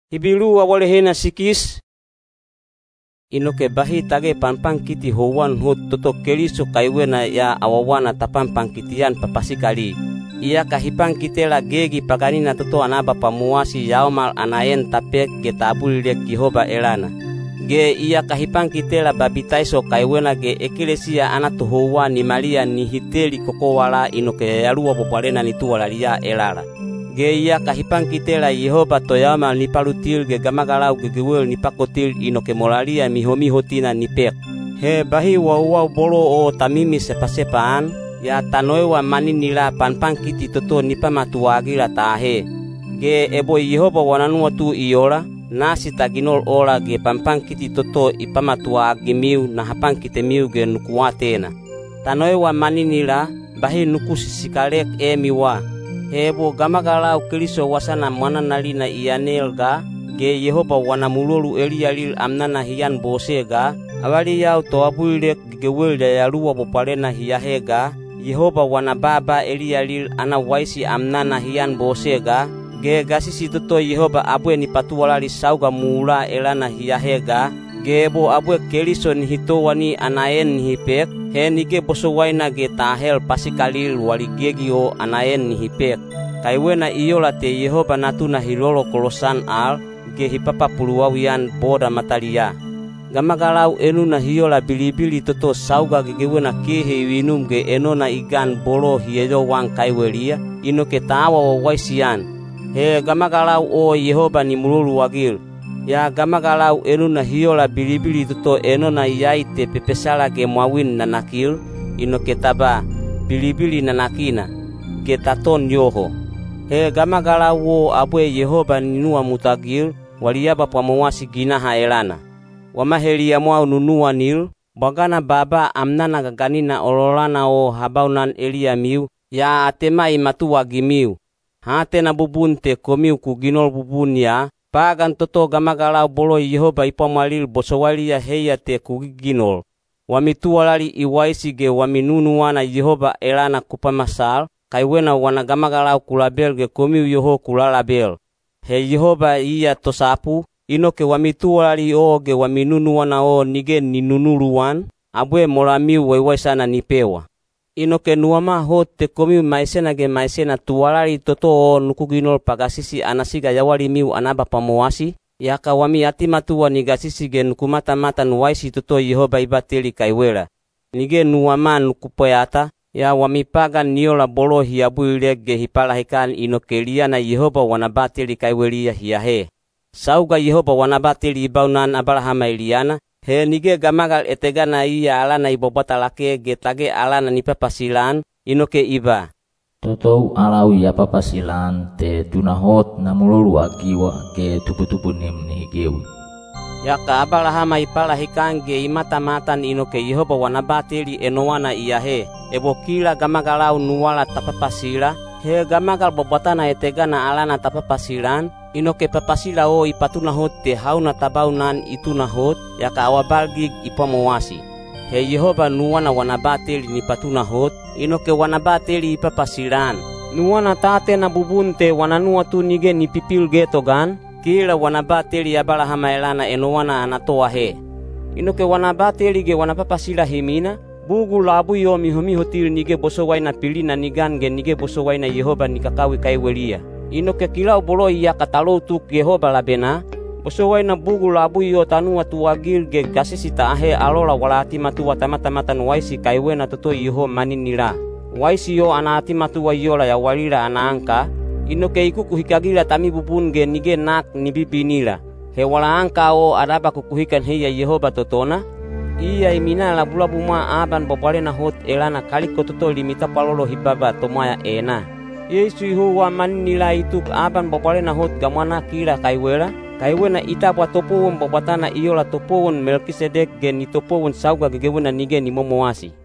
Hibilu awale hena sikis. Inoke bahi tage panpangkiti howan hot toto Keriso kaiwena ya awawana tapanpangkitian papasikali. Ia kahipangkitela gegi paganina toto anaba pamuasi yaumal anayen tapek ge tabul lek Jehova elana. Ge ia kahipangkitela babitaiso kaiwena ge eklesia anatu howa ni Maria ni hiteli kokowala inoke yalua popalena ni tuwalalia elala. Ge ia kahipangkitela Jehova toyama ni palutil ge gamagalau ge gewel ni pakotil inoke molalia mihomihotina ni pek. He bahi wau bolo o tamimi sepasepaan ya tanoewa maninila panpangkiti toto ni pamatuagila tahe. Ge ebo Jehova wananua tu iola nasi taginol ola ge panpangkiti toto ipamatuagi miu na hapangkite miu ge nukuatena. Tanoewa maninila bahi nukusisikalek miwa. Hebo gamagalau Keriso wasana mananalina ianelga ge Jehova wanamulolu elialil amnana hian bosega awali yau toabulek gewel dayalua popalena hiyahega Jehova wanababa elialil ana waisi amnana hian bosega ge gasisi toto Jehova abwe ni patuwalali sauga mula elana hiyahega gebo abwe Keriso ni hitowani anayen ni hipek he nige bosowaina ge tahel pasikalil waligegio anayen ni hipek kaiwena iola te Jehova natuna hilolo kolosan al ge hipapa puluawian boda matalia gamagalau enuna hiola bilibili toto sauga gegewena kehe winum ge enona igan bolo hiejo wang kaiwelia inoke tawa waisian he gamagalau o Jehova ni mululu wagil ya gamagalau enuna hiola bilibili toto enona yaite pepesala ge mwawin nanakil inoke taba bilibili nanakina ge taton yoho he gamagalau o abwe Jehova ninua mutagil waliaba pamawasi ginaha elana wamahelia mwau nunua nil bagana baba amnana gaganina ololana o habaunan elia miu ya atemai matua gimiu hatena bubunte komiu kuginol bubunia pagan toto gamagalau bolo Jehova ipamalil bosowalia heya te kuginol wamitualali iwaisi ge waminunuana Jehova elana kupamasal kaiwena wana gamagalau kulabel ge komiu yoho kulalabel he Jehova iya tosapu inoke wamitualali o ge waminunuana o nige ninunuluan abwe molamiu waiwaisana nipewa inoke nuama ho te komiu maisena ge maisena tualali toto o nukuginol pagasisi anasiga yawali miu anaba pamoasi yaka wami atimatuwa nigasisi ge nukumata-mata nuwaisi toto Jehova ibateli kaiwela nige nuama nukupoyata ya wamipagan niola bolo hiabuile ge hipalahikan inokelia na Jehova wanabateli kaiwelia hiahe sauga Jehova wanabateli ibaunan abalahama iliana he nige gamagal etegana iya alana ibobata lake ge tage alana nipapasilan inoke iba totou alau ya papasilan te tunahot namululu akiwa ke tupu-tupu nimni gew yaka abalahama ipalahikan ge imata-matan inoke Jehova wanabateli enowana iyahe ebo kila gamagalau nuwala tapapasila he gamagal bobatana etegana alana tapapasilan inoke papasila o ipatunahot te hauna tabaunan itunahot yaka awabalgig ipamawasi he Jehova nuwana wanabateli nipatunahot inoke wanabateli ipapasilan nuwana tate na bubunte wananua tu nige nipipil getogan kila wanabateli abalahama elana enowana anatoa he inoke wanabateli ge wanapapasila himina bugu labu yo mihomihotil nige bosowaina pilina nigan ge nige bosowaina Jehova nikakawi kaiwelia inoke kilau bolo iya katalou tu Jehova labena bosowaina bugu labu yo tanua tuagil ge gasisi taahe alola walati matua tamata-matan waisi kaiwena toto Yeho maninila waisi yo anati matua yola ya walila anaangka inoke iku kuhikagila tami bubun ge nige nak nibibinila he wala angka o adaba kukuhikan heya Jehova totona iya imina labu-labu ma aban bopalena hot elana kaliko toto limita palolo hibaba tomaya ena Yesu iho wa maninila ituk aban bopalena hot gamana kila kaiwena itapwa topowon bobatana iola topowon Melkisedek gen itopowon sauga gegewena nige ni momoasi